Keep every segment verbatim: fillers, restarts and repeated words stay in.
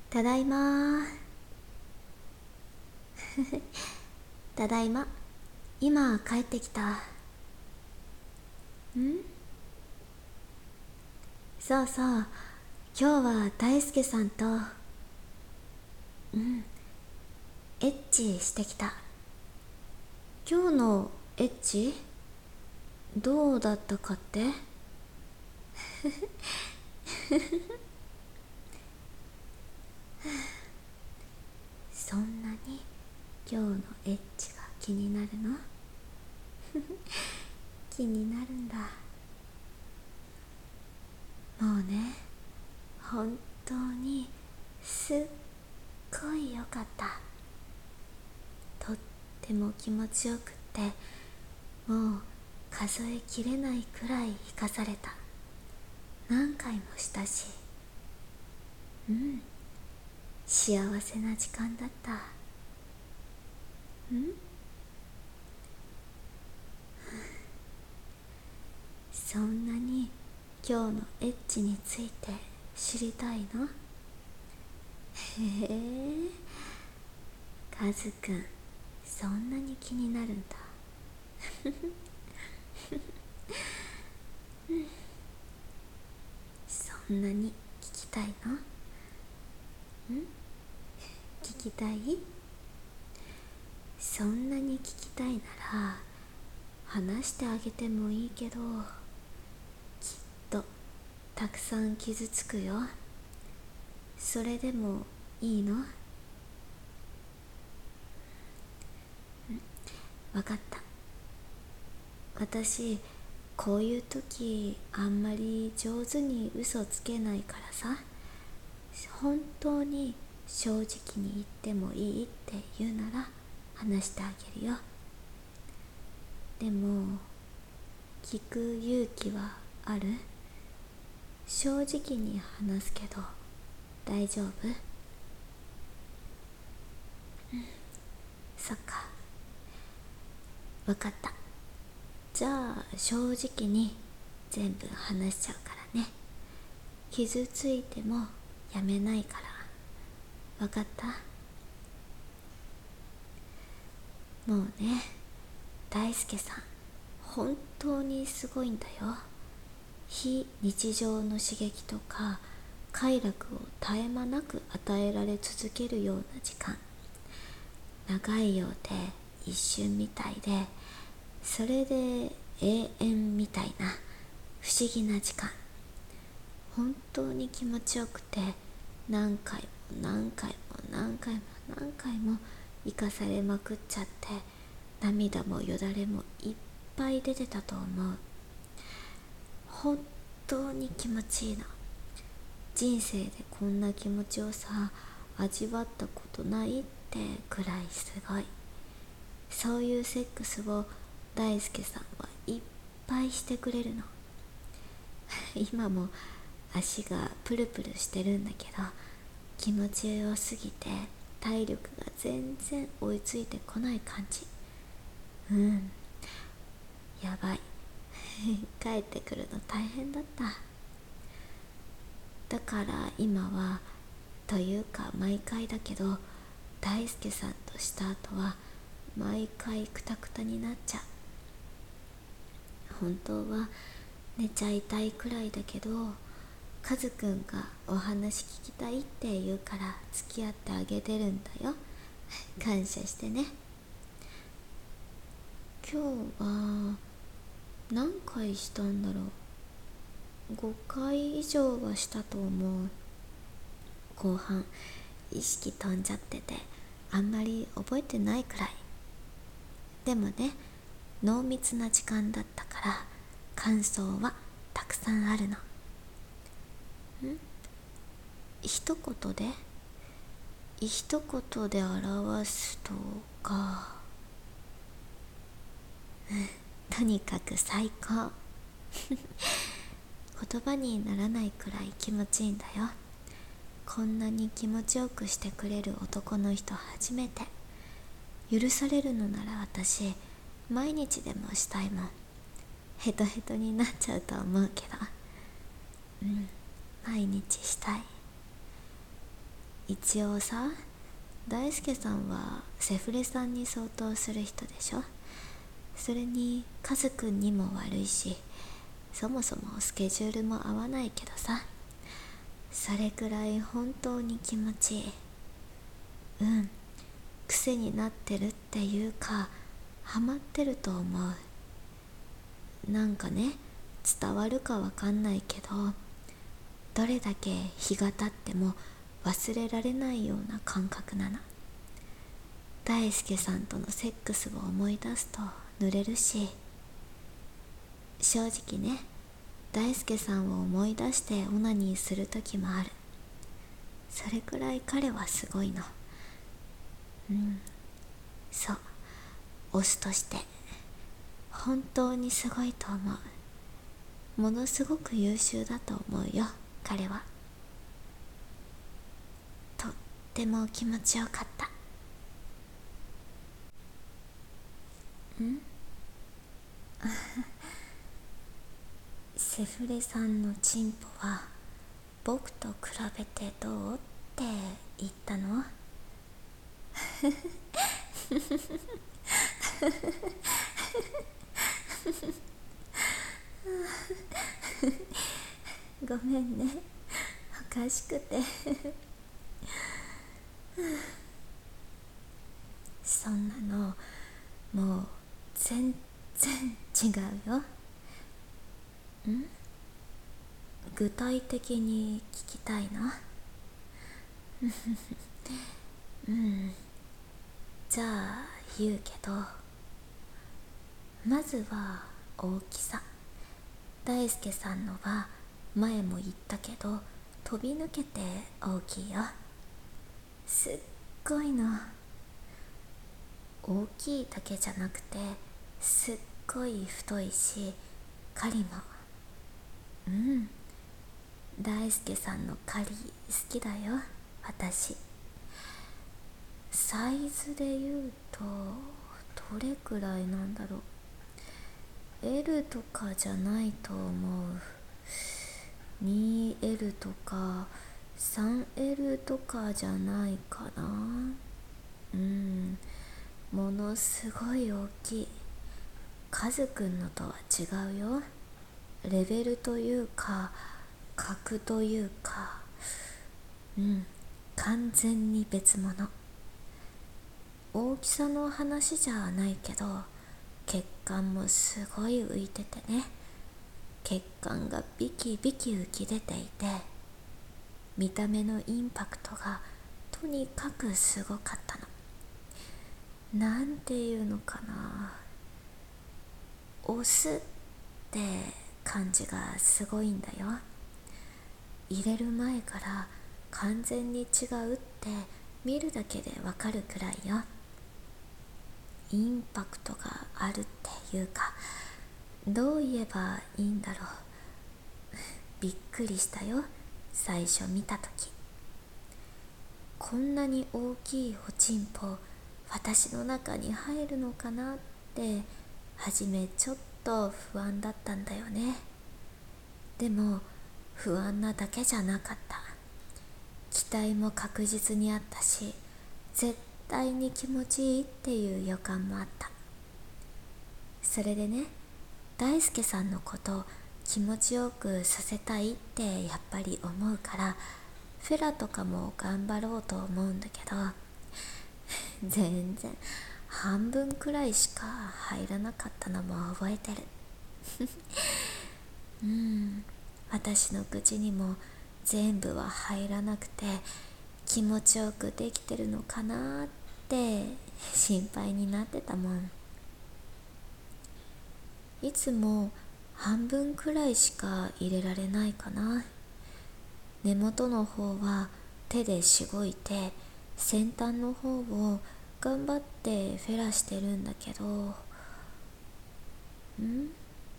ただいま。ただいま。今帰ってきた。んそうそう。今日は大輔さんと、うん、エッチしてきた。今日のエッチどうだったかって？そんなに今日のエッチが気になるの？気になるんだ。もうね、本当にすっごい良かった。とっても気持ちよくって、もう数えきれないくらい生かされた。何回もしたし、うん幸せな時間だった。んそんなに今日のエッチについて知りたいの？へえ、カズくん、そんなに気になるんだ。そんなに聞きたいの？ん聞きたい？そんなに聞きたいなら話してあげてもいいけど、きっとたくさん傷つくよ。それでもいいの？わかった。私こういう時あんまり上手に嘘つけないからさ、本当に正直に言ってもいいって言うなら話してあげるよ。でも聞く勇気はある？正直に話すけど大丈夫？そっか、わかった。じゃあ正直に全部話しちゃうからね。傷ついてもやめないから。わかった？もうね、大輔さん本当にすごいんだよ。非日常の刺激とか快楽を絶え間なく与えられ続けるような時間、長いようで一瞬みたいで、それで永遠みたいな不思議な時間、本当に気持ちよくて、何回も何回も何回も何回も生かされまくっちゃって、涙もよだれもいっぱい出てたと思う。本当に気持ちいいの。人生でこんな気持ちよさ味わったことないってくらいすごい。そういうセックスを大輔さんはいっぱいしてくれるの。今も足がプルプルしてるんだけど、気持ちよすぎて体力が全然追いついてこない感じ。うんやばい。帰ってくるの大変だった。だから今は、というか毎回だけど、大輔さんとした後は毎回クタクタになっちゃう。本当は寝ちゃいたいくらいだけど、カズくんがお話聞きたいって言うから付き合ってあげてるんだよ。感謝してね。今日は何回したんだろう。ごかい以上はしたと思う。後半意識飛んじゃっててあんまり覚えてないくらい。でもね、濃密な時間だったから感想はたくさんあるの。ん一言で一言で表すとか、とにかく最高。言葉にならないくらい気持ちいいんだよ。こんなに気持ちよくしてくれる男の人初めて。許されるのなら私毎日でもしたいもん。ヘトヘトになっちゃうと思うけど、うん毎日したい。 一応さ、大輔さんはセフレさんに相当する人でしょ。それにカズくんにも悪いし、そもそもスケジュールも合わないけどさ、それくらい本当に気持ちいい。うん、癖になってるっていうか、ハマってると思う。なんかね、伝わるかわかんないけど、どれだけ日が経っても忘れられないような感覚なの。大輔さんとのセックスを思い出すと濡れるし、正直ね、大輔さんを思い出してオナニーする時もある。それくらい彼はすごいの。うん、そう、オスとして本当にすごいと思う。ものすごく優秀だと思うよ、彼は。とっても気持ちよかった。んセフレさんのチンポは僕と比べてどうって言ったの？ごめんね、おかしくてそんなのもう全然違うよ。ん具体的に聞きたいな。うん、じゃあ言うけど、まずは大きさ。大輔さんのは前も言ったけど飛び抜けて大きいよ。すっごいの。大きいだけじゃなくてすっごい太いし、狩りも。うん、大輔さんの狩り好きだよ、私。サイズで言うとどれくらいなんだろう。 エル とかじゃないと思う。 にエル とか スリーエル とかじゃないかな。うん、ものすごい大きい。カズくんのとは違うよ。レベルというか格というか、うん、完全に別物。大きさの話じゃないけど、血管もすごい浮いててね。血管がビキビキ浮き出ていて、見た目のインパクトがとにかくすごかったの。なんていうのかな、押すって感じがすごいんだよ。入れる前から完全に違うって見るだけでわかるくらいよ。インパクトがあるっていうか、どう言えばいいんだろう。びっくりしたよ、最初見たとき。こんなに大きいおちんぽ私の中に入るのかなって初めちょっと不安だったんだよね。でも不安なだけじゃなかった。期待も確実にあったし、絶対に気持ちいいっていう予感もあった。それでね、大輔さんのこと気持ちよくさせたいってやっぱり思うから、フェラとかも頑張ろうと思うんだけど、全然半分くらいしか入らなかったのも覚えてる。うん、私の口にも全部は入らなくて気持ちよくできてるのかなって心配になってたもん。いつも半分くらいしか入れられないかな。根元の方は手でしごいて、先端の方を頑張ってフェラしてるんだけど、ん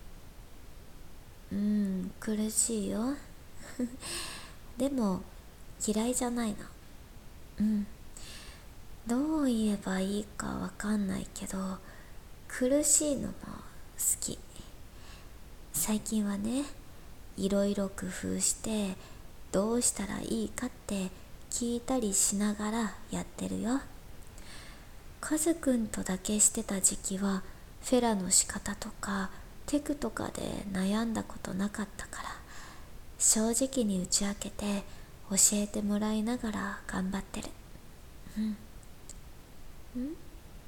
うん苦しいよ。でも嫌いじゃないの。うん、どう言えばいいかわかんないけど、苦しいのも好き。最近はね、いろいろ工夫してどうしたらいいかって聞いたりしながらやってるよ。カズくんとだけしてた時期はフェラの仕方とかテクとかで悩んだことなかったから、正直に打ち明けて教えてもらいながら頑張ってる。うんん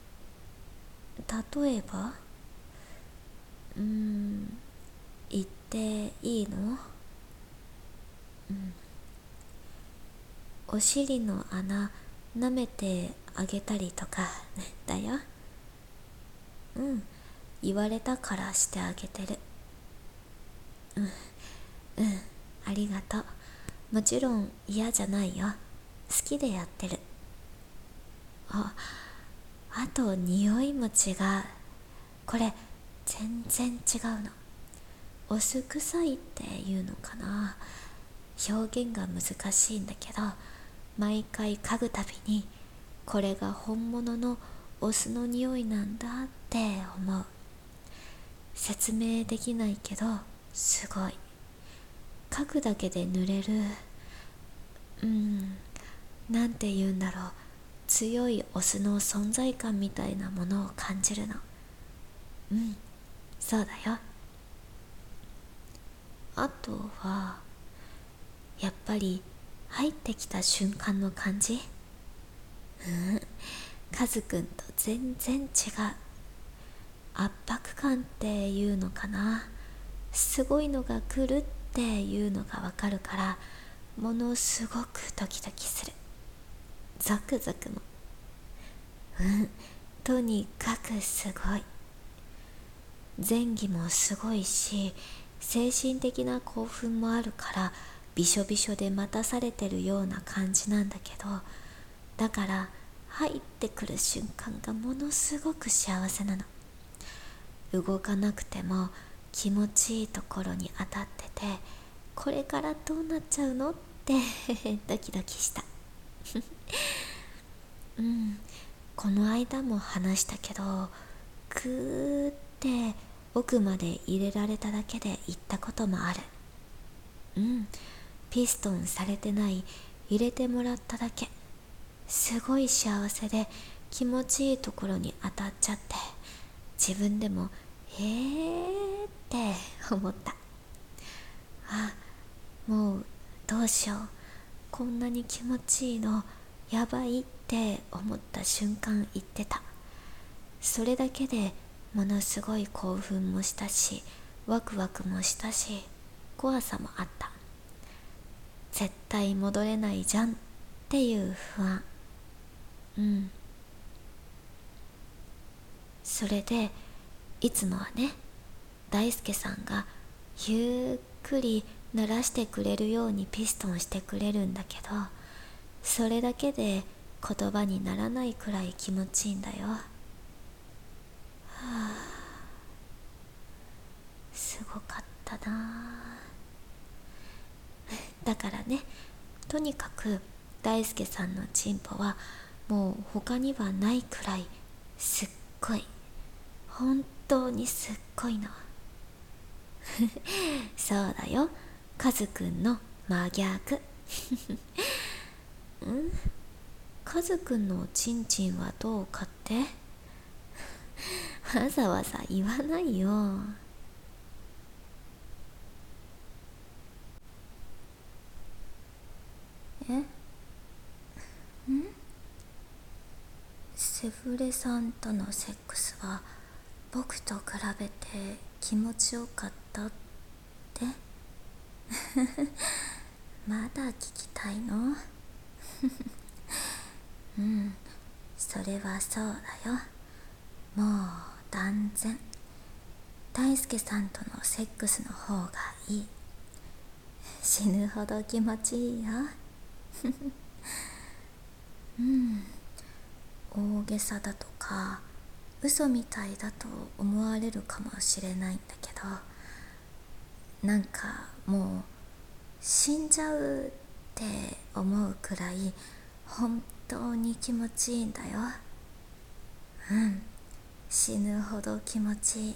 例えばうーん言っていいの？うんお尻の穴舐めてあげたりとかだよ。うん言われたからしてあげてる。うんうんありがとう。もちろん嫌じゃないよ。好きでやってる。ああと匂いも違う。これ全然違うの。お酢臭いっていうのかな。表現が難しいんだけど、毎回嗅ぐたびにこれが本物のお酢の匂いなんだって思う。説明できないけどすごい。嗅ぐだけで濡れる。うんなんて言うんだろう、強いオスの存在感みたいなものを感じるの。うんそうだよ。あとはやっぱり入ってきた瞬間の感じ。うんカズくんと全然違う。圧迫感っていうのかな。すごいのが来るっていうのがわかるから、ものすごくドキドキする。ザクザクの。うんとにかくすごい。前戯もすごいし、精神的な興奮もあるからびしょびしょで待たされてるような感じなんだけど、だから入ってくる瞬間がものすごく幸せなの。動かなくても気持ちいいところに当たってて、これからどうなっちゃうのってドキドキしたうんこの間も話したけど、グーって奥まで入れられただけで行ったこともある。うんピストンされてない、入れてもらっただけ。すごい幸せで気持ちいいところに当たっちゃって、自分でもへーって思った。あもうどうしよう、こんなに気持ちいいのやばいって思った瞬間言ってた。それだけでものすごい興奮もしたし、ワクワクもしたし、怖さもあった。絶対戻れないじゃんっていう不安。うんそれでいつもはね、大輔さんがゆっくり鳴らしてくれるようにピストンしてくれるんだけど、それだけで言葉にならないくらい気持ちいいんだよ。はあすごかったな。だからね、とにかく大輔さんのチンポはもう他にはないくらいすっごい、本当にすっごいのそうだよ、カズくんの真逆んカズくんのおちんちんはどうかってわざわざ言わないよ。えんセフレさんとのセックスは僕と比べて気持ちよかったってまだ聞きたいのうんそれはそうだよ。もう断然大輔さんとのセックスの方がいい。死ぬほど気持ちいいようん大げさだとか嘘みたいだと思われるかもしれないんだけど、なんかもう死んじゃうって思うくらい本当に気持ちいいんだよ。うん死ぬほど気持ちいい。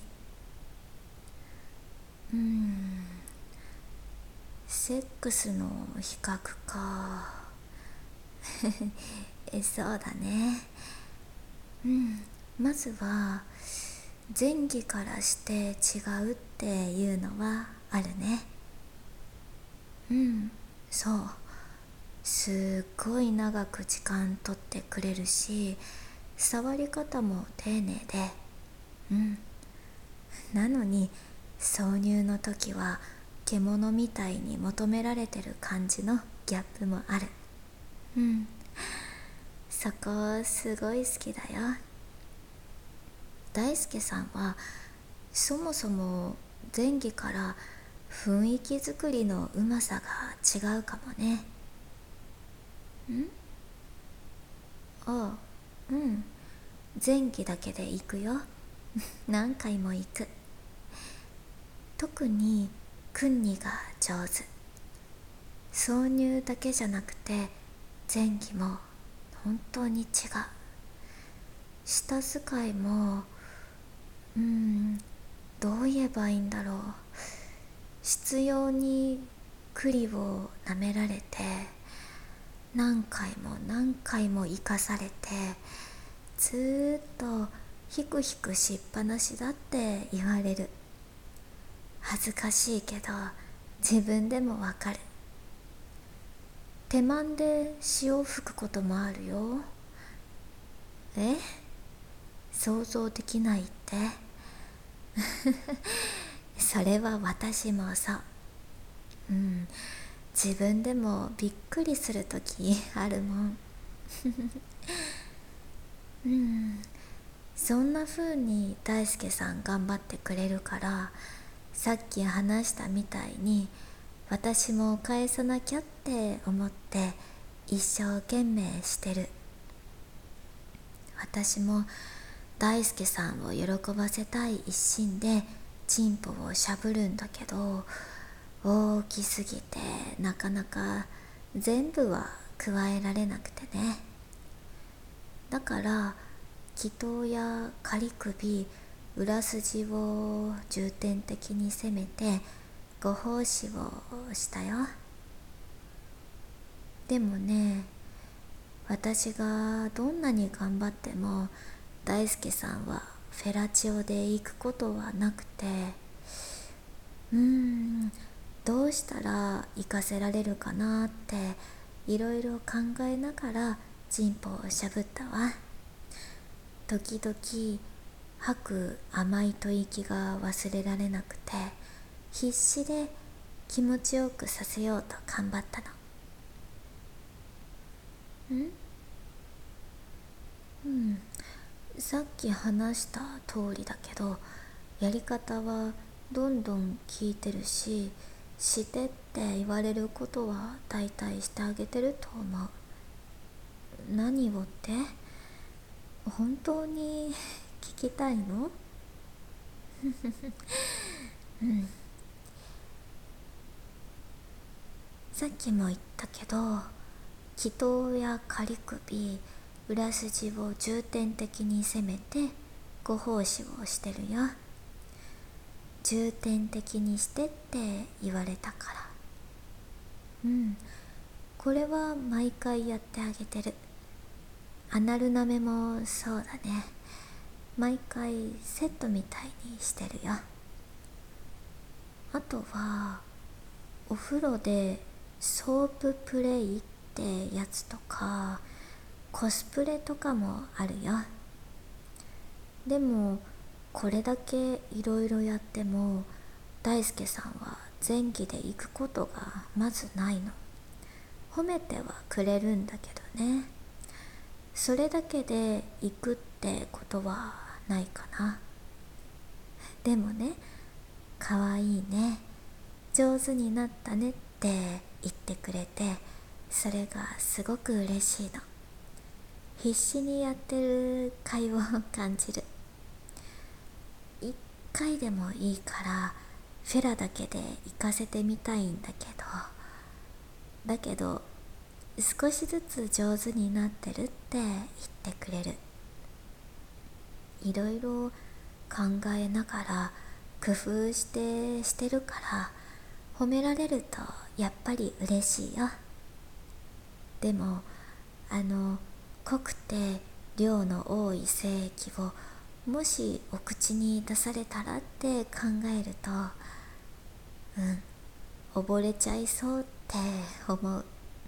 うんセックスの比較か。 えそうだね。うん、まずは前儀からして違うっていうのはあるね。うん、そう。すっごい長く時間とってくれるし、触り方も丁寧で、うん。なのに挿入の時は獣みたいに求められてる感じのギャップもある。うん。そこすごい好きだよ。大輔さんはそもそも前儀から雰囲気作りのうまさが違うかもね。んああ、うん。前期だけで行くよ。何回も行く。特にクンニが上手。挿入だけじゃなくて前期も本当に違う。舌使いも、うーん、どう言えばいいんだろう。執拗に栗を舐められて、何回も何回も生かされて、ずーっとヒクヒクしっぱなしだって言われる。恥ずかしいけど自分でもわかる。手間で潮吹くこともあるよ。え想像できないって？それは私もそう。うん、自分でもびっくりするときあるもん。うん、そんな風に大輔さん頑張ってくれるから、さっき話したみたいに私も返さなきゃって思って一生懸命してる。私も大輔さんを喜ばせたい一心でチンポをしゃぶるんだけど、大きすぎてなかなか全部は加えられなくてね。だから気頭や仮首、裏筋を重点的に攻めてご奉仕をしたよ。でもね、私がどんなに頑張っても大輔さんはフェラチオで行くことはなくて、うーんどうしたら行かせられるかなっていろいろ考えながらチンポをしゃぶったわ。時々吐く甘い吐息が忘れられなくて、必死で気持ちよくさせようと頑張ったの。んうんさっき話した通りだけど、やり方はどんどん聞いてるし、してって言われることは大体してあげてると思う。何をって？本当に聞きたいの？うん、さっきも言ったけど、気頭や仮首、裏筋を重点的に攻めてご奉仕をしてるよ。重点的にしてって言われたから。うん、これは毎回やってあげてる。アナルナメもそうだね。毎回セットみたいにしてるよ。あとはお風呂でソーププレイってやつとかコスプレとかもあるよ。でもこれだけいろいろやっても大輔さんは前期で行くことがまずないの。褒めてはくれるんだけどね。それだけで行くってことはないかな。でもね、かわいいね、上手になったねって言ってくれて、それがすごく嬉しいの。必死にやってる甲斐を感じる。一回でもいいからフェラだけで行かせてみたいんだけど、だけど少しずつ上手になってるって言ってくれる。いろいろ考えながら工夫してしてるから、褒められるとやっぱり嬉しいよ。でもあの濃くて量の多い精液をもしお口に出されたらって考えると、うん溺れちゃいそうって思う。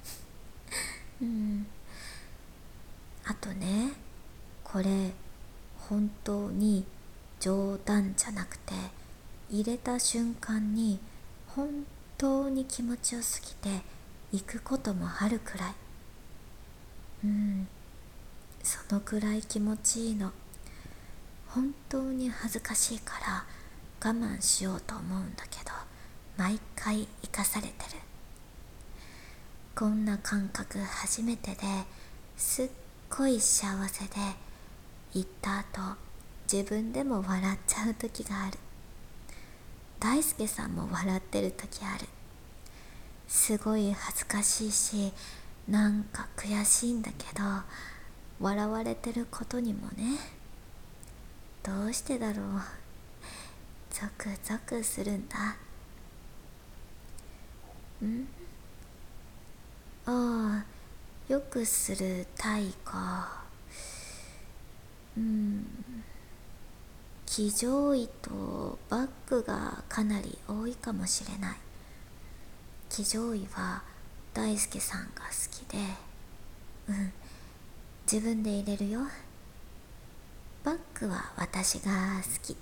うんあとね、これ本当に冗談じゃなくて、入れた瞬間に本当に気持ちよすぎて行くこともあるくらい。うんそのくらい気持ちいいの。本当に恥ずかしいから我慢しようと思うんだけど、毎回生かされてる。こんな感覚初めてですっごい幸せで、行った後自分でも笑っちゃう時がある。大輔さんも笑ってる時ある。すごい恥ずかしいし、なんか悔しいんだけど、笑われてることにもね、どうしてだろう、ゾクゾクするんだ。んああ、よくするタイか。うん騎乗位とバックがかなり多いかもしれない。騎乗位は大輔さんが好きで、うん自分で入れるよ。バックは私が好き。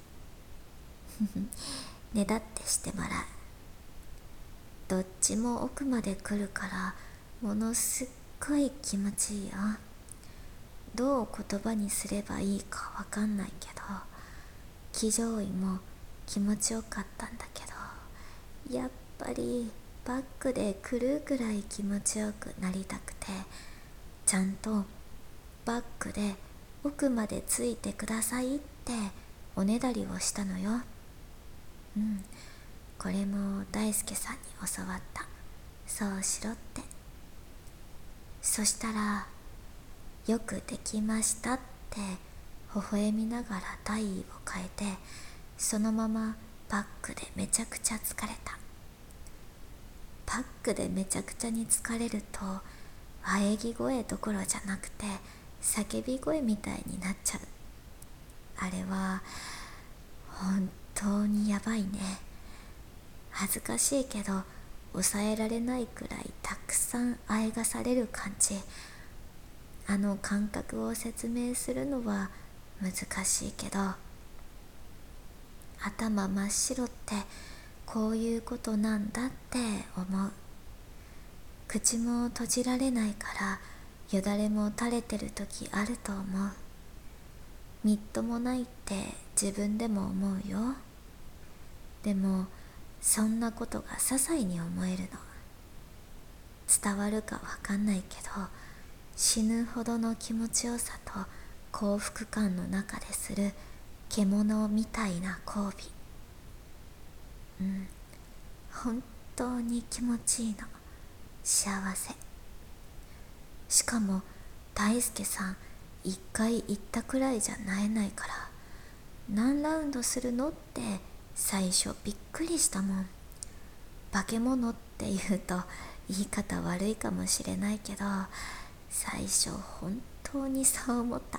ねだってしてもらう。どっちも奥まで来るからものすっごい気持ちいいよ。どう言葉にすればいいかわかんないけど、騎乗位も気持ちよかったんだけど、やっぱりバックで来るぐらい気持ちよくなりたくて、ちゃんとバックで奥までついてくださいっておねだりをしたのよ。うんこれも大輔さんに教わった。そうしろって。そしたら、よくできましたって微笑みながら体位を変えて、そのままバックでめちゃくちゃ疲れた。バックでめちゃくちゃに疲れると、喘ぎ声どころじゃなくて叫び声みたいになっちゃう。あれは本当にやばいね。恥ずかしいけど抑えられないくらいたくさんあえがされる感じ。あの感覚を説明するのは難しいけど、頭真っ白ってこういうことなんだって思う。口も閉じられないからよだれも垂れてる時あると思う。みっともないって自分でも思うよ。でもそんなことが些細に思えるの。伝わるかわかんないけど、死ぬほどの気持ちよさと幸福感の中でする獣みたいな交尾。うん本当に気持ちいいの。幸せ。しかも大輔さん一回行ったくらいじゃなえないから、何ラウンドするのって最初びっくりしたもん。化け物って言うと言い方悪いかもしれないけど、最初本当にそう思った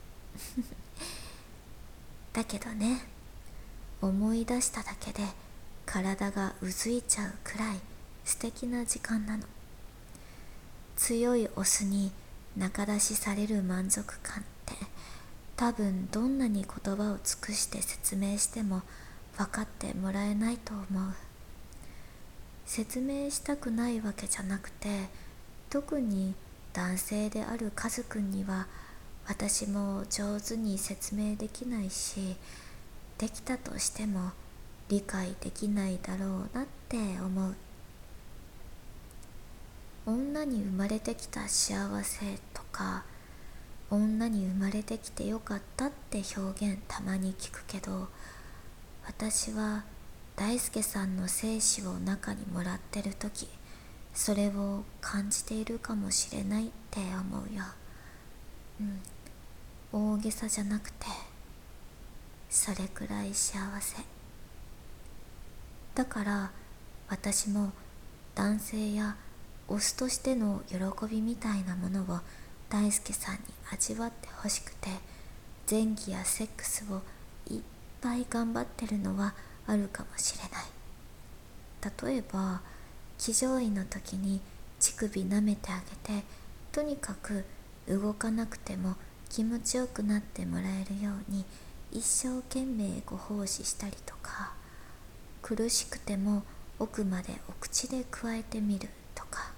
だけどね、思い出しただけで体がうずいちゃうくらい素敵な時間なの。強いオスに仲出しされる満足感って多分どんなに言葉を尽くして説明しても分かってもらえないと思う。説明したくないわけじゃなくて、特に男性であるカズくんには私も上手に説明できないし、できたとしても理解できないだろうなって思う。女に生まれてきた幸せとか、女に生まれてきてよかったって表現たまに聞くけど、私は大輔さんの精子を中にもらってる時、それを感じているかもしれないって思うよ。うん大げさじゃなくて、それくらい幸せだから、私も男性やオスとしての喜びみたいなものを大輔さんに味わってほしくて、前戯やセックスをいっぱい頑張ってるのはあるかもしれない。例えば騎乗位の時に乳首舐めてあげて、とにかく動かなくても気持ちよくなってもらえるように一生懸命ご奉仕したりとか、苦しくても奥までお口でくわえてみるとか。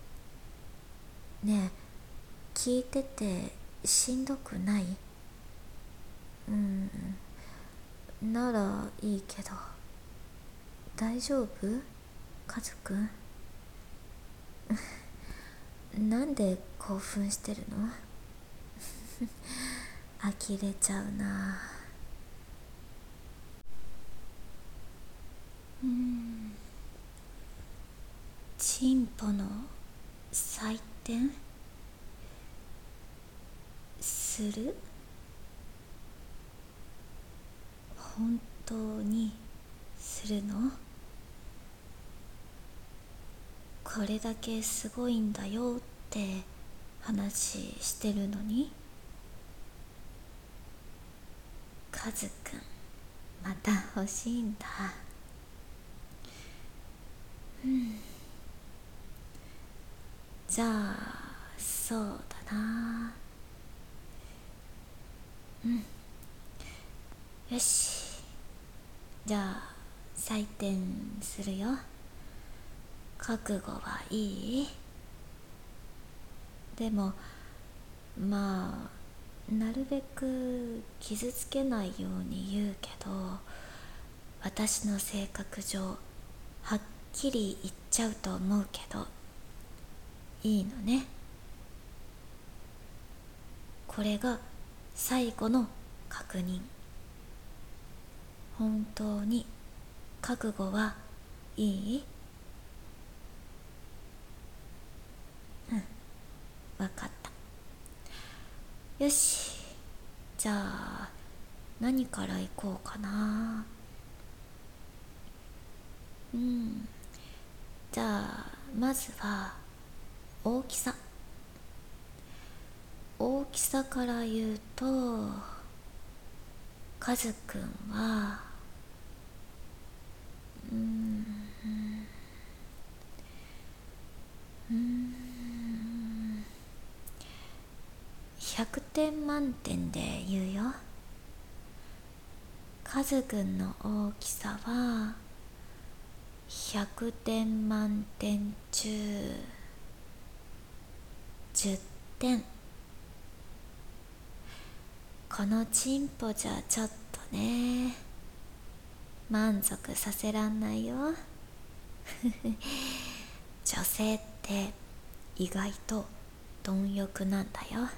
ねえ、聞いててしんどくない？うん、ならいいけど。大丈夫？カズくんなんで興奮してるの？呆れちゃうな。うん、進歩の採点する？本当にするの？これだけすごいんだよって話してるのに。カズくんまた欲しいんだ。うん、じゃあそうだな。うん、よし、じゃあ採点するよ。覚悟はいい？でもまあなるべく傷つけないように言うけど、私の性格上はっきり言っちゃうと思うけど、いいのね？これが最後の確認。本当に覚悟はいい？うん、わかった。よし、じゃあ何から行こうかな。うん、じゃあまずは大きさ。大きさから言うと、カズくんはうーんうーんひゃくてん満点で言うよ。カズくんの大きさはひゃくてん満点中じゅってん。このチンポじゃちょっとね、満足させらんないよ。女性って意外と貪欲なんだよ。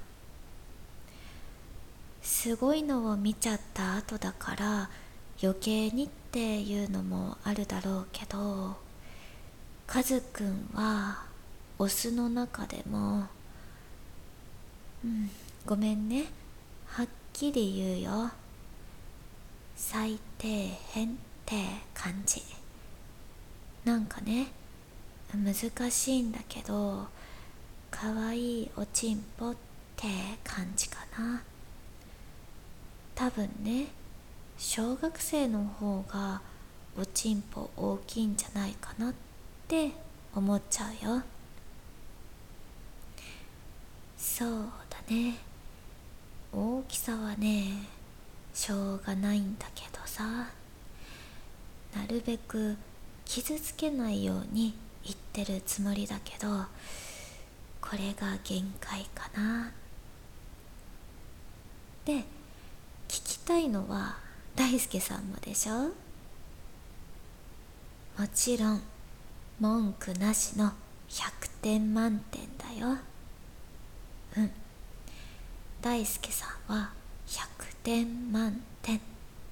すごいのを見ちゃった後だから余計にっていうのもあるだろうけど、カズくんはオスの中でも、うん、ごめんね、はっきり言うよ、最底辺って感じ。なんかね、難しいんだけど、かわいいおちんぽって感じかな。多分ね、小学生の方がおちんぽ大きいんじゃないかなって思っちゃうよ。そうだね、大きさはねしょうがないんだけどさ、なるべく傷つけないように言ってるつもりだけど、これが限界かな。で、聞きたいのは大輔さんもでしょ？もちろん文句なしのひゃくてん満点だよ。うん、大輔さんはひゃくてん満点。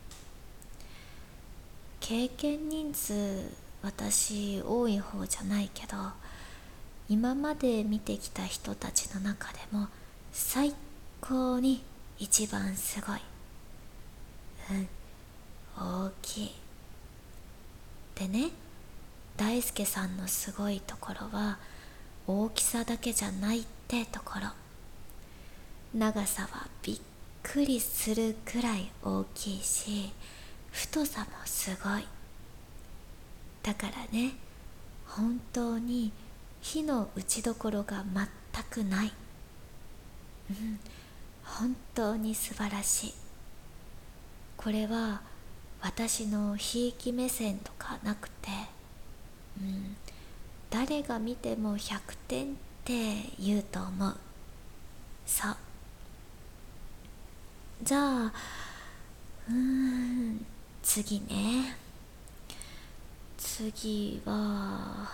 経験人数私多い方じゃないけど、今まで見てきた人たちの中でも最高に一番すごい。うん大きい。でね、大輔さんのすごいところは大きさだけじゃないってところ。長さはびっくりするくらい大きいし、太さもすごい。だからね、本当に火の打ちどころが全くない。うん、本当に素晴らしい。これは私のひいき目線とかなくて、うん、誰が見てもひゃくてんって言うと思う。そう。じゃあ、うーん、次ね。次は、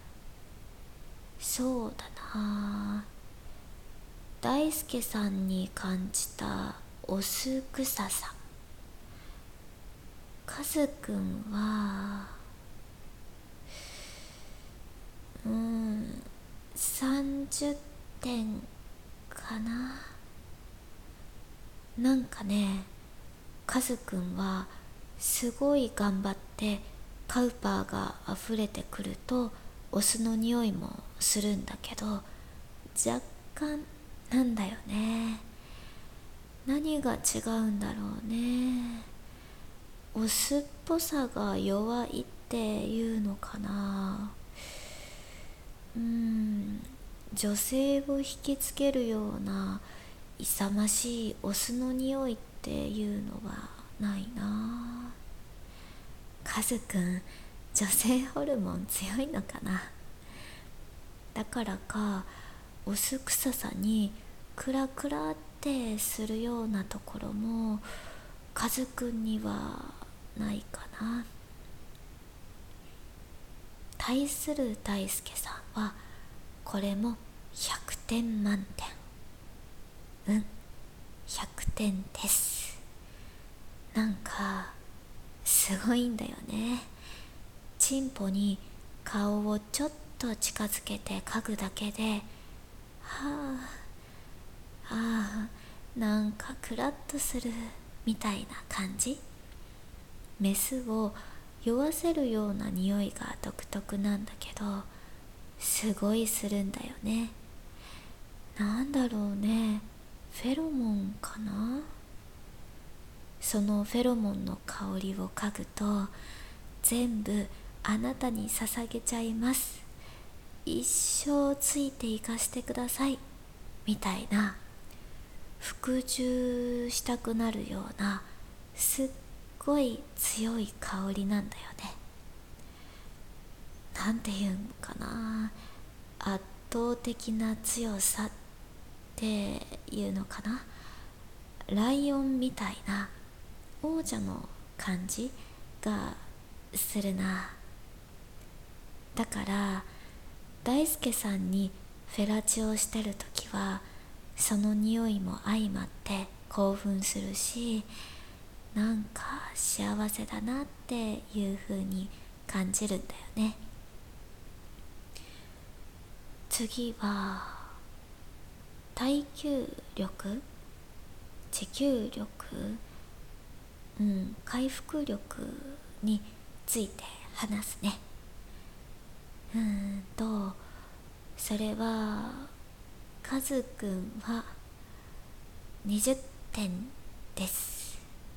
そうだな。大輔さんに感じたお酢臭さ。カズくんは、うーん、さんじゅってんかな。なんかね、カズくんはすごい頑張ってカウパーが溢れてくるとお酢の匂いもするんだけど、若干なんだよね。何が違うんだろうね。お酢っぽさが弱いっていうのかな。うーん、女性を引きつけるような勇ましいお酢の匂いっていうのはないな。カズくん、女性ホルモン強いのかな。だからか、お酢臭さにクラクラってするようなところもカズくんにはないかな。対する大輔さんはこれもひゃくてん満点。うん、ひゃくてんです。なんかすごいんだよね。チンポに顔をちょっと近づけて嗅ぐだけで、はあ、ああ、なんかクラッとするみたいな感じ。メスを酔わせるような匂いが独特なんだけど、すごいするんだよね。なんだろうね、フェロモンかな。そのフェロモンの香りを嗅ぐと、全部あなたに捧げちゃいます、一生ついていかしてくださいみたいな、服従したくなるようなすっごい強い香りなんだよね。なんていうんかな、圧倒的な強さっていうのかな。ライオンみたいな王者の感じがするな。だから大輔さんにフェラチオしてるときはその匂いも相まって興奮するし、なんか幸せだなっていう風に感じるんだよね。次は耐久力、持久力、うん、回復力について話すね。うーんとそれはカズくんはにじゅってんです。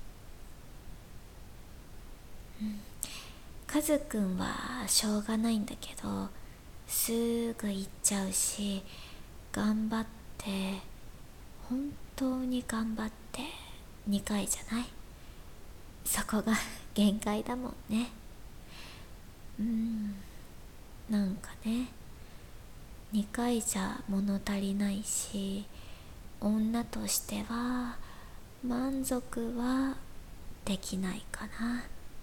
うん、カズくんはしょうがないんだけどすぐ行っちゃうし、頑張って本当に頑張ってにかいじゃない。そこが限界だもんね。うん、なんかね、にかいじゃ物足りないし、女としては満足はできないかな。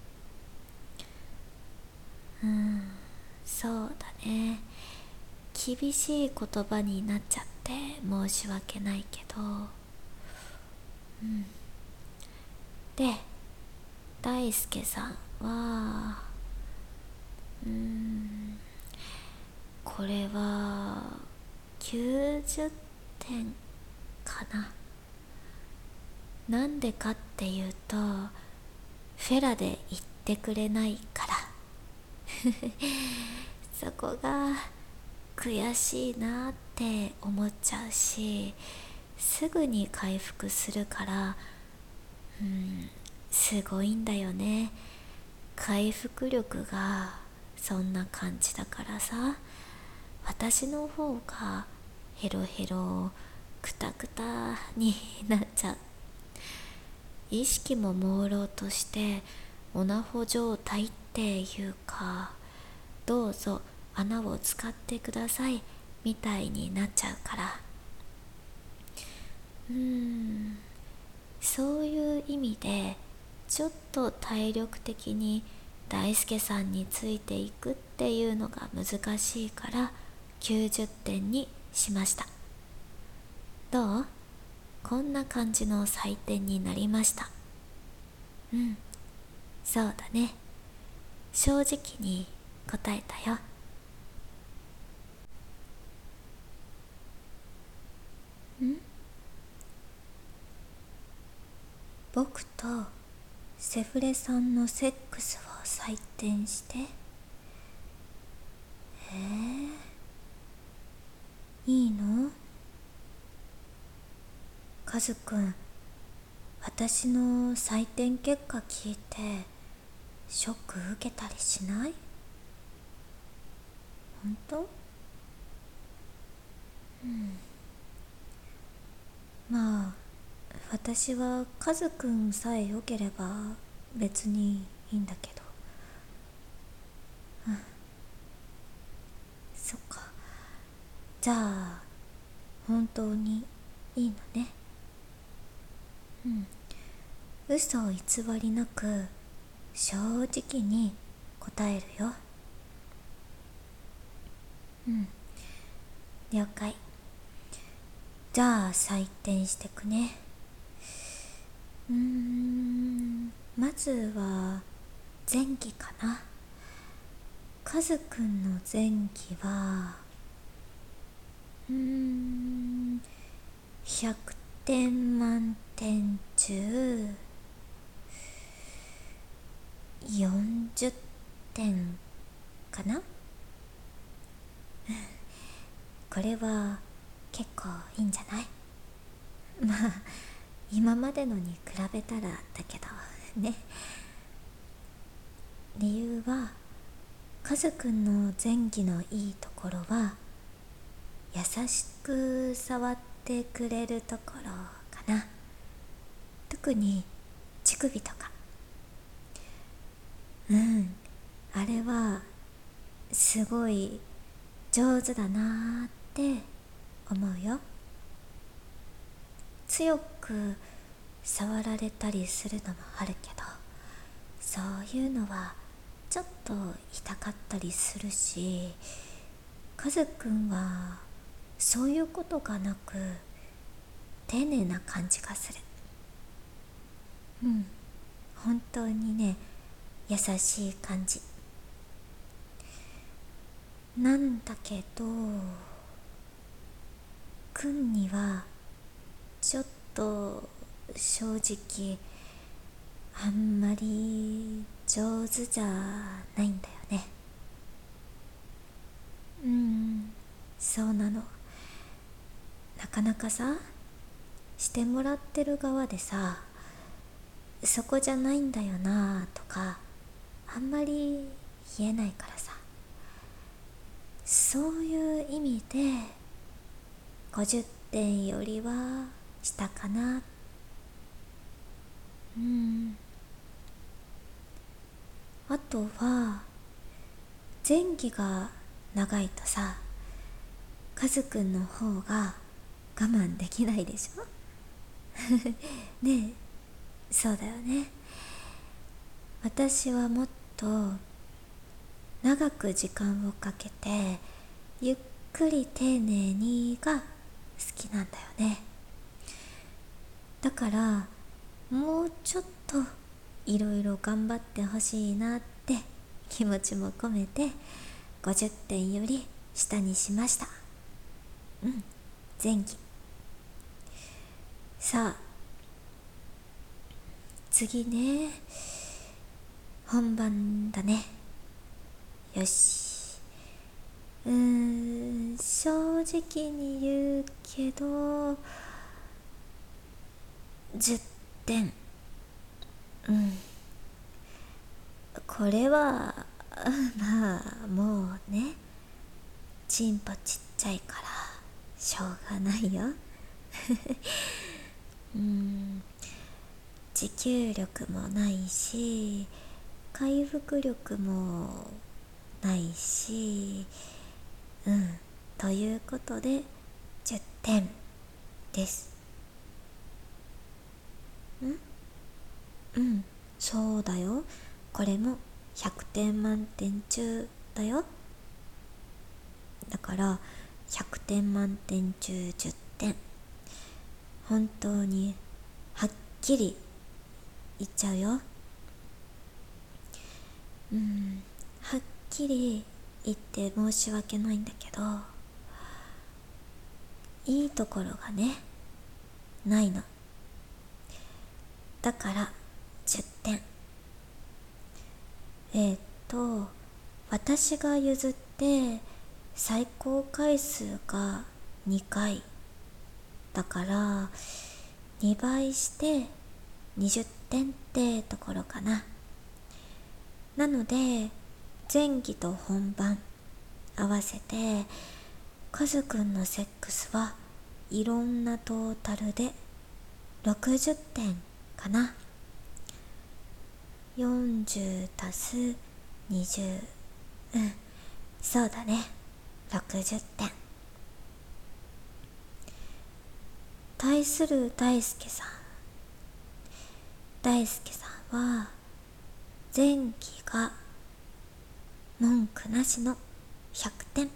うん、そうだね。厳しい言葉になっちゃって申し訳ないけど、うん、で大輔さんはうーんこれはきゅうじゅってんかな。なんでかっていうとフェラで言ってくれないからそこが悔しいなって思っちゃうし、すぐに回復するから、うん、すごいんだよね。回復力がそんな感じだからさ、私の方がヘロヘロクタクタになっちゃう。意識も朦朧としてオナホ状態っていうか、どうぞ穴を使ってくださいみたいになっちゃうから、うーんそういう意味でちょっと体力的に大輔さんについていくっていうのが難しいからきゅうじゅってんにしました。どう？こんな感じの採点になりました。うん、そうだね。正直に答えたよ。ん？僕とセフレさんのセックスを採点して？えー、いいの？カズくん、私の採点結果聞いてショック受けたりしない？本当？うん。まあ私はカズくんさえ良ければ別にいいんだけど。うん、そっか。じゃあ本当にいいのね。うん、嘘を偽りなく正直に答えるよ。うん、了解。じゃあ採点してくね。うーんまずは前期かな。カズくんの前期はうーんひゃくてん満点中よんじゅってんかな。これは結構いいんじゃない？まあ今までのに比べたらだけどね。理由はカズくんの前期のいいところは優しく触ってくれるところかな。特に乳首とか。うんあれはすごい上手だなーって思うよ。強く触られたりするのもあるけど、そういうのはちょっと痛かったりするし、カズくんはそういうことがなく丁寧な感じがする。うん本当にね、優しい感じなんだけど、くんにはちょっと正直あんまり上手じゃないんだよね。うんそうなの。なかなかさ、してもらってる側でさ、そこじゃないんだよなとかあんまり言えないからさ、そういう意味でごじゅってんよりは下かな。うんあとは前期が長いとさ、カズくんの方が我慢できないでしょ？ねえ、そうだよね。私はもっと長く時間をかけてゆっくり丁寧にが好きなんだよね。だからもうちょっといろいろ頑張ってほしいなって気持ちも込めてごじゅってんより下にしました。うん前期。さあ次ね、本番だね。よし、 うーん正直に言うけどじゅってん。うんこれはまあもうね、チンポちっちゃいからしょうがないようーん持久力もないし回復力もないし、うんということでじゅってんです。んうんそうだよ、これもひゃくてん満点中だよ。だからひゃくてん満点中じゅってん。本当にはっきり言っちゃうよ。うんはっきり言って申し訳ないんだけど、いいところがねないの。だからじゅってん。えー、っと私が譲って最高回数がにかいだからにばいしてにじゅってんってところかな。なので前期と本番合わせてカズくんのセックスはいろんなトータルでろくじゅってんかな。よんじゅう足すにじゅう、うんそうだね、ろくじゅってん。対する大輔さん大輔さんは前期が文句なしのひゃくてん。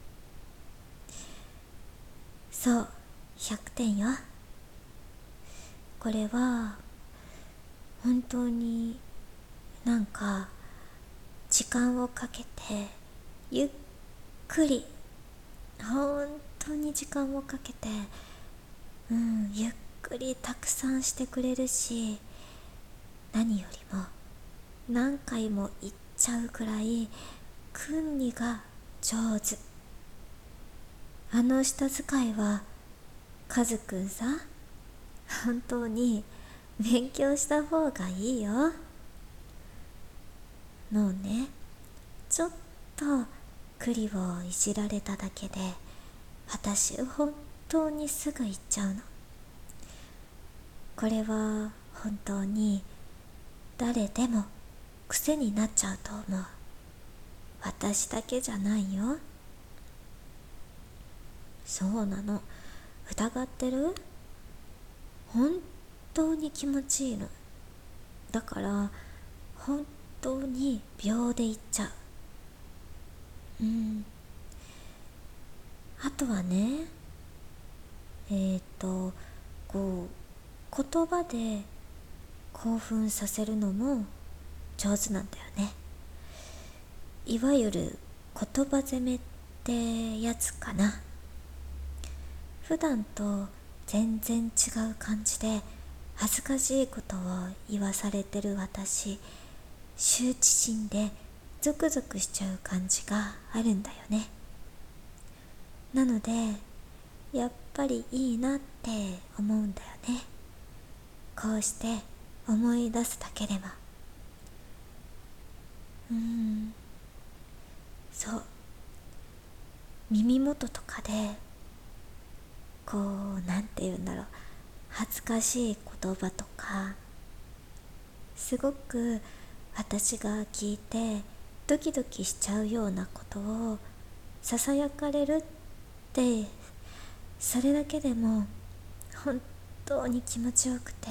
そうひゃくてんよ。これは本当になんか時間をかけてゆっくり、本当に時間をかけて、うんゆっくりたくさんしてくれるし、何よりも何回も言っちゃうくらい訓理が上手。あの下遣いはカズくんさ、本当に勉強した方がいいよ。もうね、ちょっと栗をいじられただけで私本当にすぐ言っちゃうの。これは本当に誰でも癖になっちゃうと思う。私だけじゃないよ。そうなの、疑ってる？本当に気持ちいいの。だから本当に秒で言っちゃう。うんあとはね、えっ、ー、とこう言葉で興奮させるのも上手なんだよね。いわゆる言葉攻めってやつかな。普段と全然違う感じで恥ずかしいことを言わされてる私、羞恥心でゾクゾクしちゃう感じがあるんだよね。なのでやっぱりいいなって思うんだよね。こうして思い出すだけでも。うーんそう耳元とかでこうなんて言うんだろう、恥ずかしい言葉とかすごく私が聞いてドキドキしちゃうようなことをささやかれるって、それだけでも本当に気持ちよくて、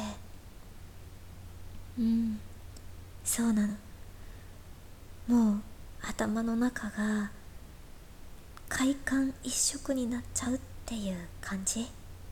うんそうなの。もう頭の中が快感一色になっちゃうっていう感じ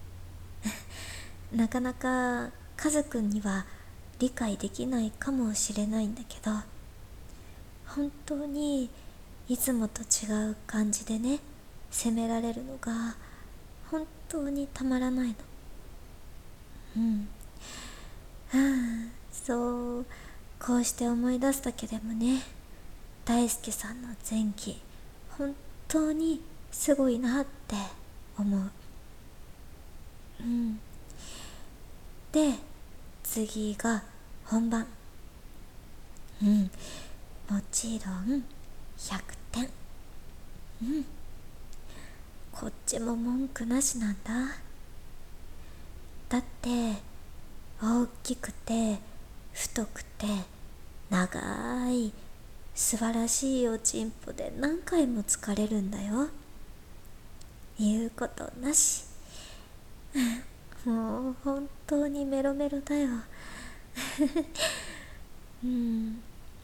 なかなかカズくんには理解できないかもしれないんだけど、本当にいつもと違う感じでね責められるのが本当にたまらないの。うんはあそうこうして思い出すだけでもね、大輔さんの前期本当にすごいなって思う。うん。で、次が本番。うん、もちろんひゃくてん。うん、こっちも文句なしなんだ。だって大きくて太くて長い素晴らしいおちんぽで何回も疲れるんだよ。言うことなし。もう本当にメロメロだよ。うん、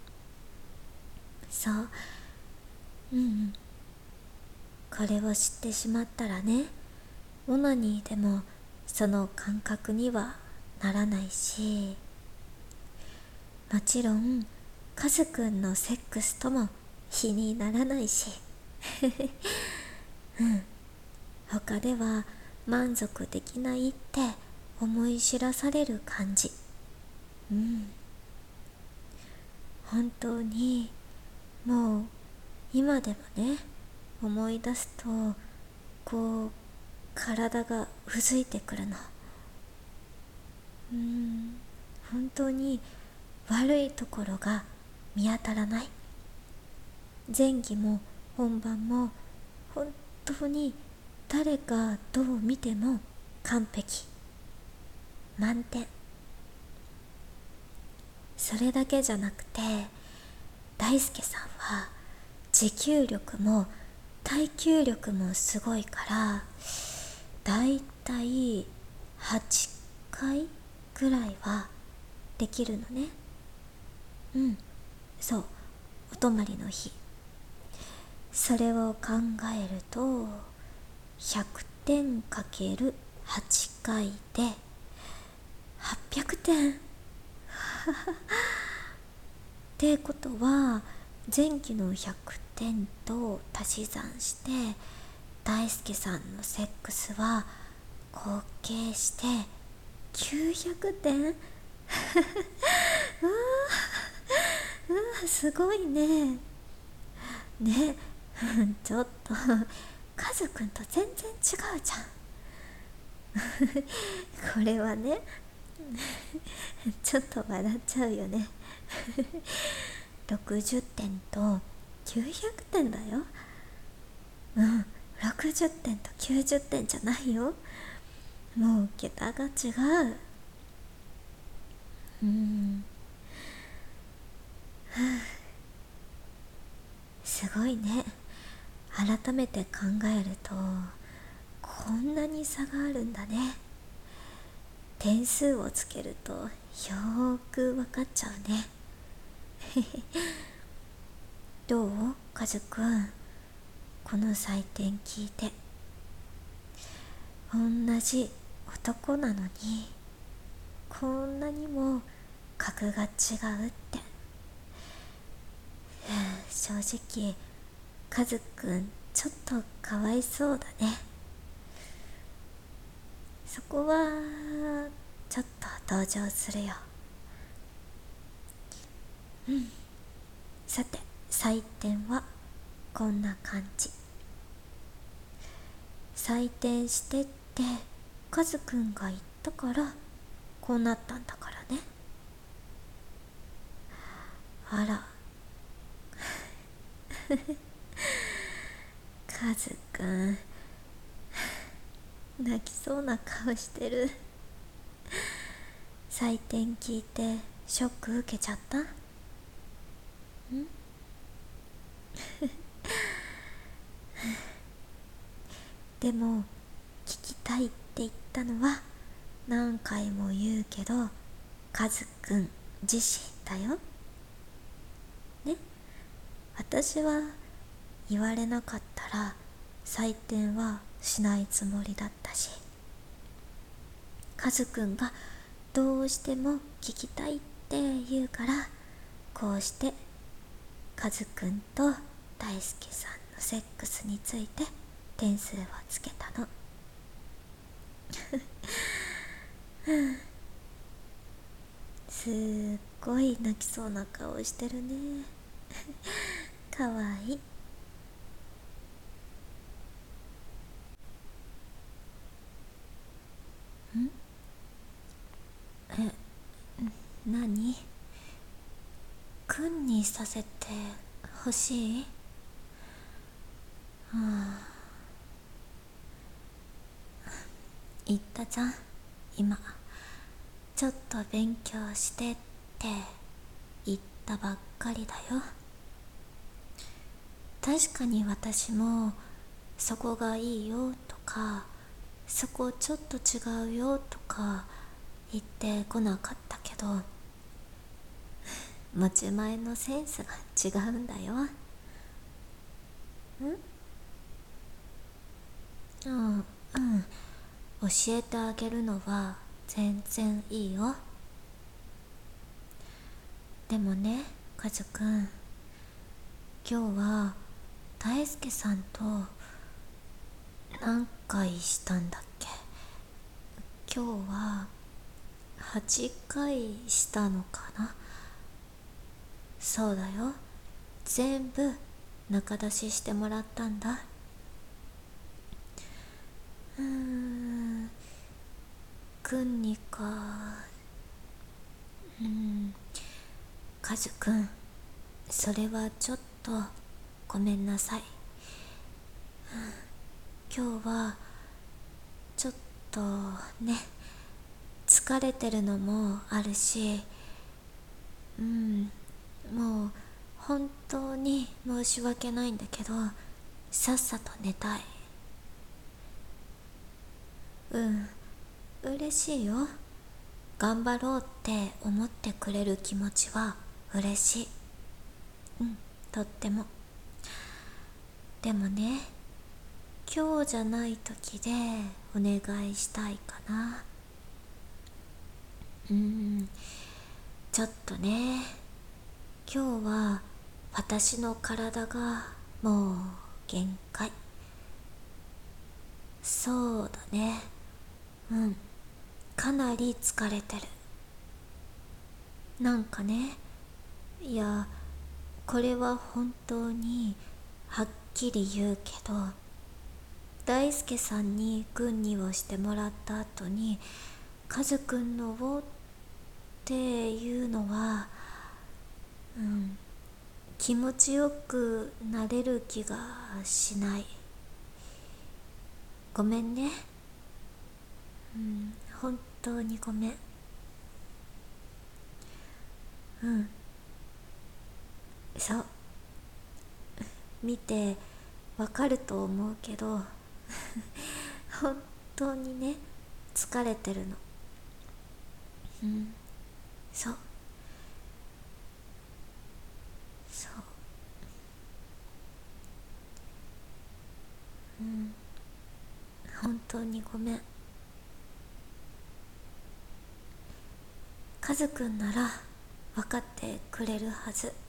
そう。うん、うん。これを知ってしまったらね、オナニーでもその感覚にはならないし、もちろんカズくんのセックスとも比にならないし。うん、他では満足できないって思い知らされる感じ。うん、本当にもう今でもね、思い出すとこう体がうずいてくるの。うーん、本当に悪いところが見当たらない。前期も本番も本当に誰がどう見ても完璧、満点。それだけじゃなくて、大輔さんは持久力も耐久力もすごいから、だいたいはちかいぐらいはできるのね。うん、そう、お泊まりの日。それを考えるとひゃくてんかけるはちかいではっぴゃくてん。ってことは前期のひゃくてんと足し算して大輔さんのセックスは合計してきゅうひゃくてん。うわーすごいね。ね。ちょっとカズくんと全然違うじゃん。これはね、ちょっと笑っちゃうよね。ろくじゅってんときゅうひゃくてんだよ。うん、ろくじゅってんときゅうじゅってんじゃないよ。もう桁が違う。うん、すごいね。改めて考えるとこんなに差があるんだね。点数をつけるとよーく分かっちゃうね。どうカズくん、この採点聞いて。同じ男なのにこんなにも格が違うって。正直カズくんちょっとかわいそうだね。そこはちょっと同情するよ。うん、さて採点はこんな感じ。採点してってカズくんが言ったからこうなったんだからね。あら。カズくん泣きそうな顔してる。採点聞いてショック受けちゃった？んでも聞きたいって言ったのは何回も言うけどカズくん自身だよね。私は言われなかったら採点はしないつもりだったし、カズくんがどうしても聞きたいって言うからこうしてカズくんと大輔さんのセックスについて点数をつけたの。すっごい泣きそうな顔してるね。かわいい。 何？くんにさせてほしい？はあ、言ったじゃん今。ちょっと勉強してって言ったばっかりだよ。確かに私もそこがいいよとか、そこちょっと違うよとか言ってこなかったけど、持ち前のセンスが違うんだよ。ん？うん、うん、教えてあげるのは全然いいよ。でもね、カズくん、今日は大輔さんと何回したんだっけ？今日ははちかいしたのかな。そうだよ、全部中出ししてもらったんだ。うーん、くんにか。うん、カズくん、それはちょっとごめんなさい。今日はちょっとね、疲れてるのもあるし、うん、もう本当に申し訳ないんだけど、さっさと寝たい。うん、嬉しいよ。頑張ろうって思ってくれる気持ちは嬉しい。うん、とっても。でもね、今日じゃない時でお願いしたいかな。うん、ちょっとね、今日は私の体がもう限界。そうだね、うん、かなり疲れてる。なんかね、いや、これは本当にはっきり言うけど、大輔さんに軍にをしてもらった後にカズくんのをっていうのは、うん、気持ちよくなれる気がしない。ごめんね。うん、本当にごめん。うん、そう、見てわかると思うけど本当にね、疲れてるの。うん、そう、そう、うん、本当にごめん。カズくんなら分かってくれるはず。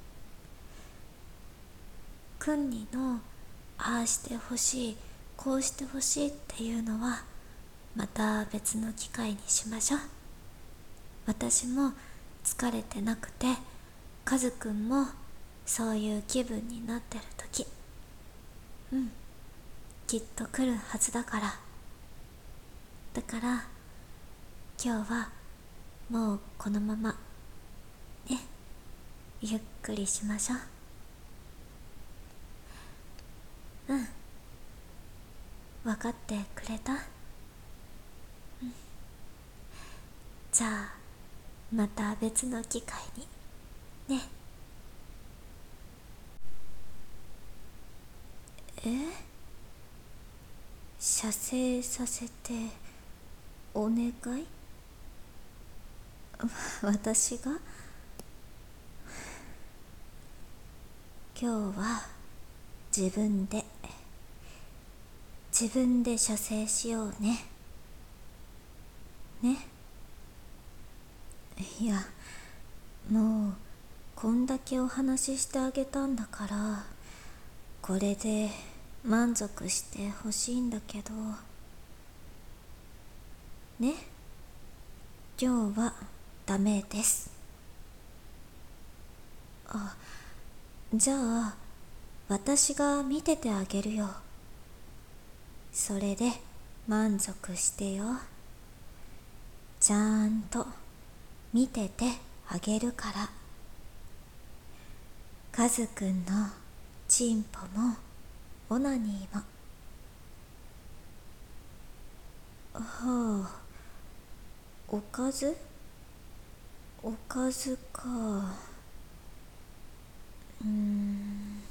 くんにのああしてほしい、こうしてほしいっていうのはまた別の機会にしましょう。私も疲れてなくて、カズくんもそういう気分になってる時、うん、きっと来るはずだから。だから今日はもうこのままね、ゆっくりしましょう。うん、分かってくれた？うん、じゃあまた別の機会にね。え？射精させてお願い？私が？今日は自分で自分で射精しようね。ね。いや、もうこんだけお話ししてあげたんだから、これで満足してほしいんだけどね。今日はダメです。あ、じゃあ私が見ててあげるよ。それで満足してよ。ちゃんと見ててあげるから。カズくんのチンポもオナニーも。はあ、おかずおかずか。うーん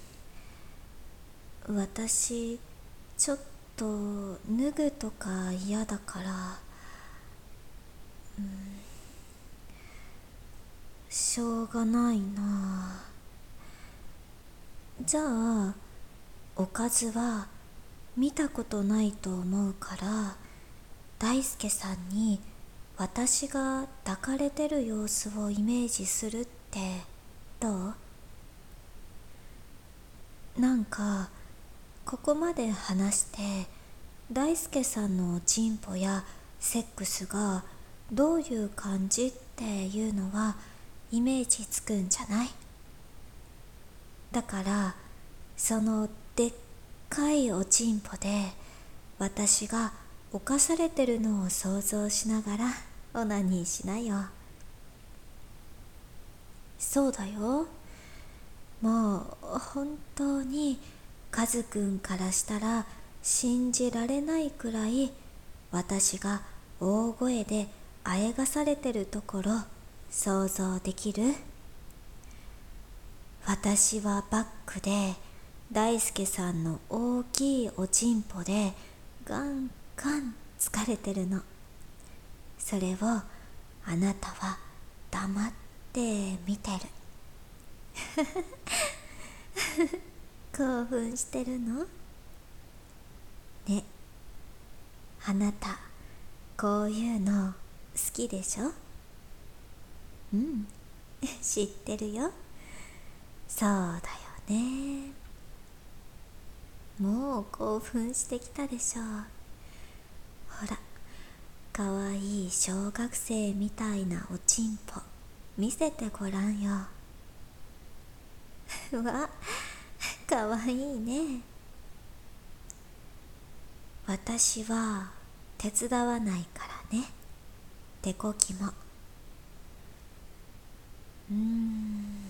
私ちょっと脱ぐとか嫌だから、うん、しょうがないな。じゃあおかずは見たことないと思うから、大輔さんに私が抱かれてる様子をイメージするってどう？なんかここまで話して大輔さんのチンポやセックスがどういう感じっていうのはイメージつくんじゃない？だからそのでっかいおちんぽで私が犯されてるのを想像しながらオナニーしなよ。そうだよ。もう本当にカズくんからしたら信じられないくらい私が大声であえがされてるところ想像できる？私はバックで大輔さんの大きいおちんぽでガンガン疲れてるの。それをあなたは黙って見てる。興奮してるのね。あなたこういうの好きでしょ？うん、知ってるよ。そうだよね。もう興奮してきたでしょ。ほら、かわいい小学生みたいなおちんぽ見せてごらんよ。わ、かわいいね。私は手伝わないからね、手こきも。うーん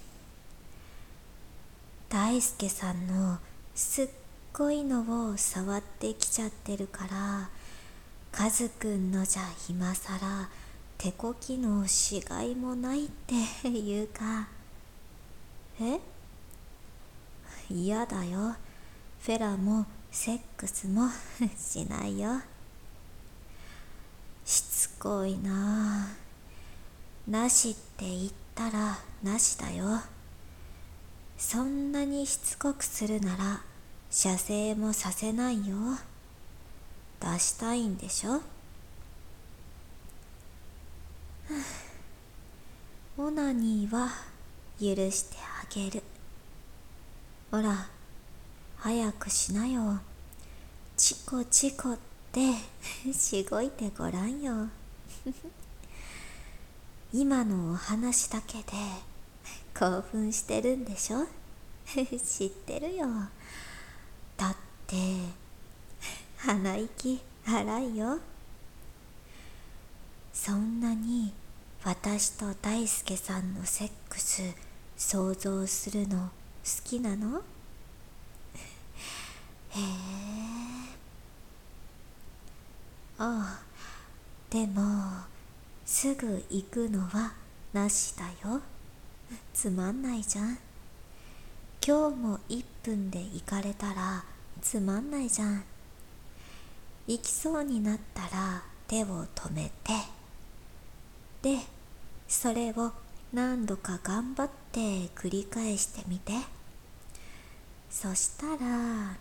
大輔さんのすっごいのを触ってきちゃってるから、カズくんのじゃ今さら手こきのしがいもないっていうか。え嫌だよ。フェラもセックスもしないよ。しつこいな。なしって言ったらなしだよ。そんなにしつこくするなら射精もさせないよ。出したいんでしょ。オナニーは許してあげる。ほら早くしなよ。チコチコってしごいてごらんよ。今のお話だけで興奮してるんでしょ。知ってるよ。だって鼻息荒いよ。そんなに私と大輔さんのセックス想像するの好きなの？へえ。ああ、でもすぐ行くのはなしだよ。つまんないじゃん。今日もいっぷんで行かれたらつまんないじゃん。行きそうになったら手を止めて、でそれを何度か頑張って繰り返してみて。そしたら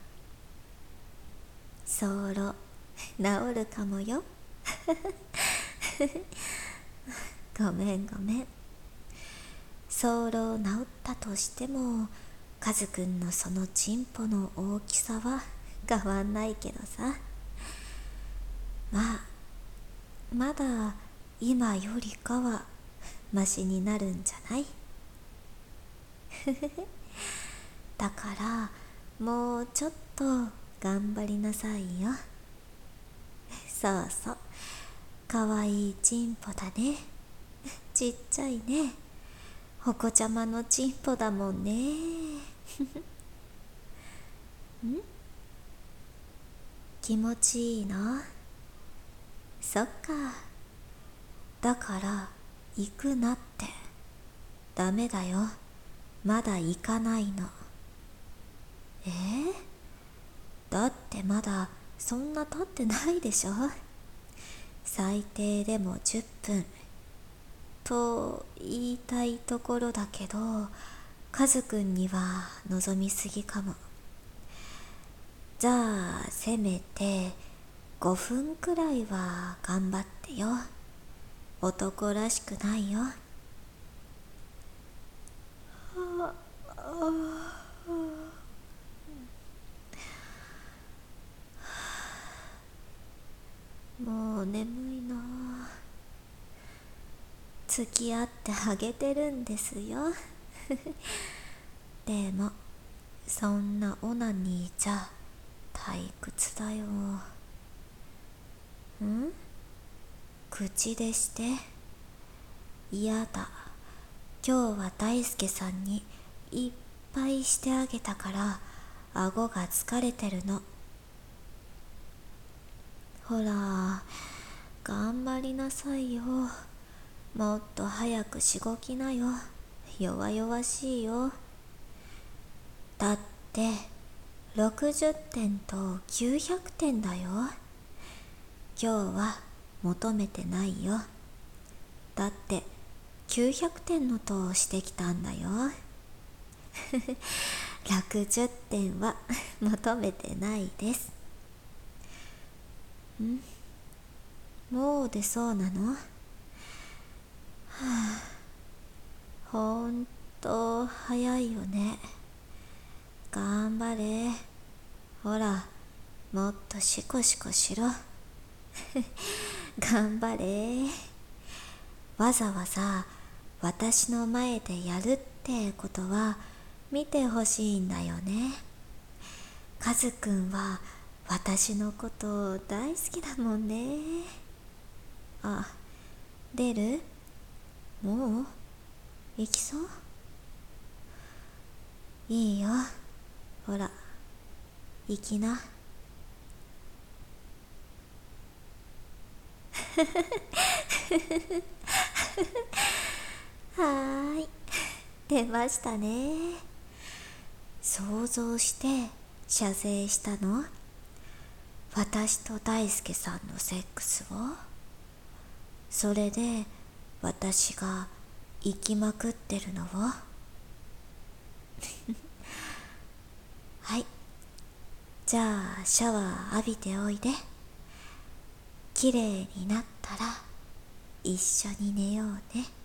そろ治るかもよ。ごめんごめん。早漏治ったとしてもカズくんのそのチンポの大きさは変わんないけどさ。まあまだ今よりかはマシになるんじゃない？だからもうちょっと頑張りなさいよ。そうそう、かわいいチンポだね。 ちっちゃいね。お子ちゃまのチンポだもんね。ん気持ちいいの？そっか。だから行くなって。ダメだよ。まだ行かないの。えー、だってまだそんな経ってないでしょ。最低でもじゅっぷんと言いたいところだけど、カズくんには望みすぎかも。じゃあせめてごふんくらいは頑張ってよ。男らしくないよ。もう眠いな。付き合ってあげてるんですよ。でもそんなオナニーじゃ退屈だよ。ん？口でして。嫌だ。今日は大輔さんにいっぱいしてあげたから顎が疲れてるの。ほら、頑張りなさいよ。もっと早くしごきなよ。弱々しいよ。だってろくじゅってんときゅうひゃくてんだよ。今日は求めてないよ。だってきゅうひゃくてんのとしてきたんだよ。ろくじゅってんは求めてないです。ん？もう出そうなの？はあ、ほんと早いよね。頑張れ。ほら、もっとシコシコしろ。頑張れ。わざわざ私の前でやるってことは見てほしいんだよね。カズくんは私のこと大好きだもんね。あ、出る？もう行きそう？いいよ。ほら、行きな。はーい、出ましたね。想像して射精したの？私と大輔さんのセックスを？それで私が行きまくってるのを？はい、じゃあシャワー浴びておいで。きれいになったら一緒に寝ようね。